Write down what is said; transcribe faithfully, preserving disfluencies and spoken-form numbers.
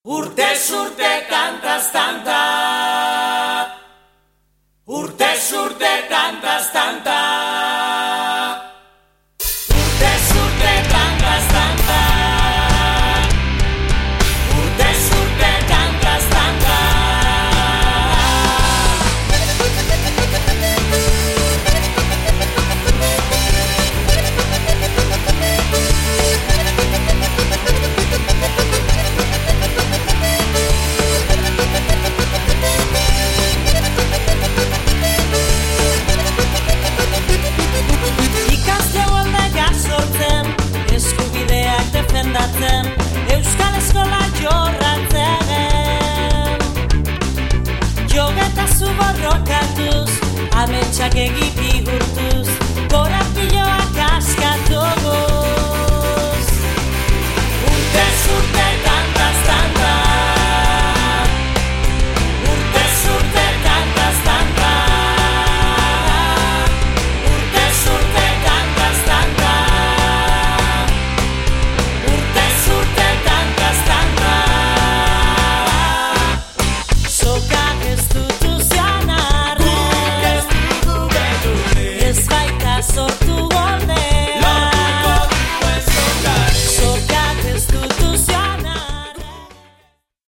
Urtez urte tantaz tanta, urtez urte tantaz tanta, urtez urte tantaz tanta, urtez urte tantaz tanta. Defendatzen, Euskal Eskola jorratzen, jogetazu borrokatuz, ametsak egi bihurtuz, korapiloak aska